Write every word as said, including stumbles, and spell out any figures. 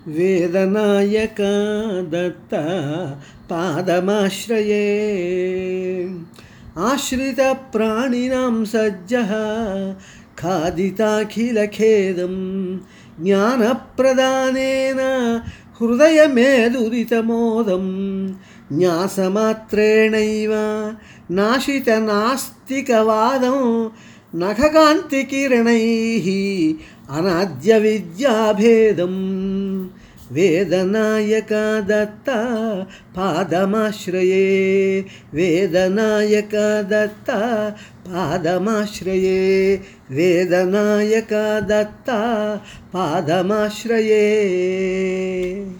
వేదనాయక దత్త పాదమాశ్రయే ఆశ్రిత ప్రాణినాం సజ్జః ఖాదితాఖిలఖేదం జ్ఞానప్రదానేన హృదయమేదురితమోదం న్యాసమాత్రేణైవ నాశితనాస్తికవాదం నఖకాంతికిరణైః అనాద్య విద్యాభేదం వేదనాయక దత్త పాదమాశ్రయే వేదనాయక దత్త పాదమాశ్రయే వేదనాయక దత్త పాదమాశ్రయే.